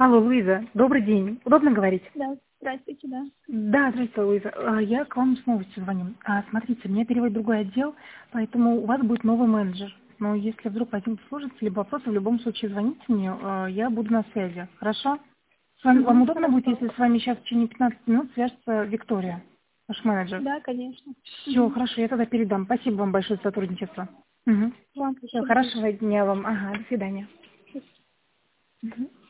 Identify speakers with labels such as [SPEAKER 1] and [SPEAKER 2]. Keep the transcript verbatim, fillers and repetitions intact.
[SPEAKER 1] Алло, Луиза, добрый день. Удобно говорить?
[SPEAKER 2] Да, здравствуйте, да.
[SPEAKER 1] Да, здравствуйте, Луиза. А, Я к вам с новостью звоню. А, Смотрите, меня переводит другой отдел, поэтому у вас будет новый менеджер. Но если вдруг возникнут сложности либо вопросы, в любом случае звоните мне, а, я буду на связи. Хорошо? С вами- Вам
[SPEAKER 2] Мгм,
[SPEAKER 1] удобно будет,
[SPEAKER 2] хорошо.
[SPEAKER 1] если с вами сейчас в течение пятнадцати минут свяжется Виктория, ваш менеджер?
[SPEAKER 2] Да, конечно.
[SPEAKER 1] Все,
[SPEAKER 2] Мгм.
[SPEAKER 1] хорошо, я тогда передам. Спасибо вам большое за сотрудничество. Угу.
[SPEAKER 2] Вам
[SPEAKER 1] Все,
[SPEAKER 2] спасибо большое.
[SPEAKER 1] хорошего дня вам. Ага, до свидания. Мгм.